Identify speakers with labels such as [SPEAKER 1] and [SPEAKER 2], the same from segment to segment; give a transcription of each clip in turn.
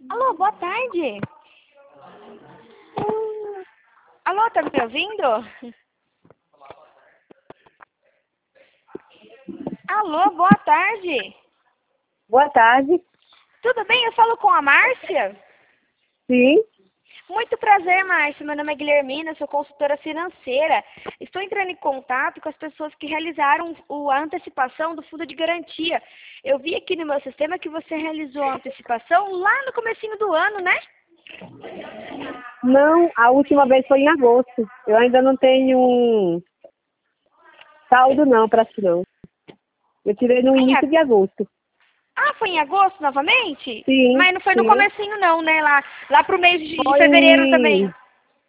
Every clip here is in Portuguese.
[SPEAKER 1] Alô, boa tarde. Alô, tá me ouvindo? Alô, boa tarde.
[SPEAKER 2] Boa tarde.
[SPEAKER 1] Tudo bem? Eu falo com a Márcia?
[SPEAKER 2] Sim.
[SPEAKER 1] Muito prazer, Márcia. Meu nome é Guilhermina, sou consultora financeira. Estou entrando em contato com as pessoas que realizaram a antecipação do fundo de garantia. Eu vi aqui no meu sistema que você realizou a antecipação lá no comecinho do ano, né?
[SPEAKER 2] Não, a última vez foi em agosto. Eu ainda não tenho saldo não, para ti não. Eu tirei no
[SPEAKER 1] Em
[SPEAKER 2] início de agosto.
[SPEAKER 1] Ah, foi em agosto novamente?
[SPEAKER 2] Sim,
[SPEAKER 1] Mas não foi no
[SPEAKER 2] sim.
[SPEAKER 1] comecinho não, né? Lá pro mês de fevereiro também.
[SPEAKER 2] Foi,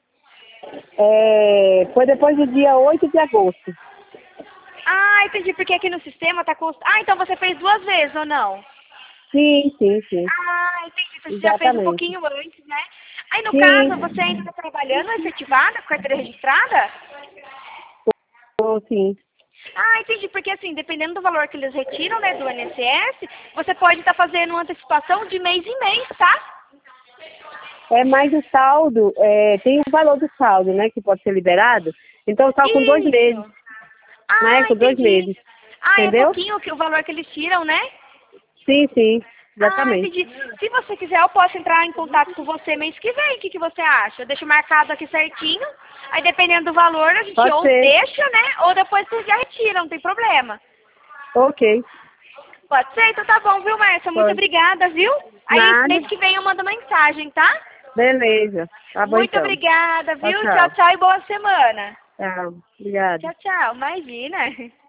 [SPEAKER 2] foi depois do dia 8 de agosto.
[SPEAKER 1] Ah, entendi, porque aqui no sistema tá const... Ah, então você fez 2 vezes ou não?
[SPEAKER 2] Sim, sim, sim.
[SPEAKER 1] Ah, entendi. Você já fez um
[SPEAKER 2] Exatamente.
[SPEAKER 1] pouquinho antes, né? Aí no caso,
[SPEAKER 2] Sim,
[SPEAKER 1] você ainda está trabalhando efetivada, com carteira registrada?
[SPEAKER 2] sim.
[SPEAKER 1] Ah, entendi, porque assim, dependendo do valor que eles retiram, né, do INSS, você pode estar fazendo uma antecipação de mês em mês, tá?
[SPEAKER 2] É mais o saldo, tem o valor do saldo, né, que pode ser liberado. Então só com 2 meses,
[SPEAKER 1] Isso.
[SPEAKER 2] né,
[SPEAKER 1] Ah,
[SPEAKER 2] com dois
[SPEAKER 1] entendi.
[SPEAKER 2] meses.
[SPEAKER 1] Ah, é
[SPEAKER 2] Entendeu?
[SPEAKER 1] pouquinho o valor que eles tiram, né?
[SPEAKER 2] Sim, sim.
[SPEAKER 1] Ah,
[SPEAKER 2] Exatamente.
[SPEAKER 1] entendi. Se você quiser, eu posso entrar em contato com você mês que vem. O que você acha? Eu deixo marcado aqui certinho. Aí, dependendo do valor, a gente
[SPEAKER 2] Pode
[SPEAKER 1] ou
[SPEAKER 2] ser.
[SPEAKER 1] deixa, né? Ou depois você já retira, não tem problema.
[SPEAKER 2] Ok.
[SPEAKER 1] Pode ser? Então tá bom, viu, Márcia? Muito
[SPEAKER 2] Pode.
[SPEAKER 1] obrigada, viu? Aí,
[SPEAKER 2] Nada.
[SPEAKER 1] mês que vem eu mando mensagem, tá?
[SPEAKER 2] Beleza. Tá bom
[SPEAKER 1] Muito
[SPEAKER 2] então.
[SPEAKER 1] obrigada,
[SPEAKER 2] Tchau,
[SPEAKER 1] viu? Tchau,
[SPEAKER 2] tchau.
[SPEAKER 1] tchau e boa semana.
[SPEAKER 2] Tchau. Obrigada.
[SPEAKER 1] Tchau, tchau. Imagina.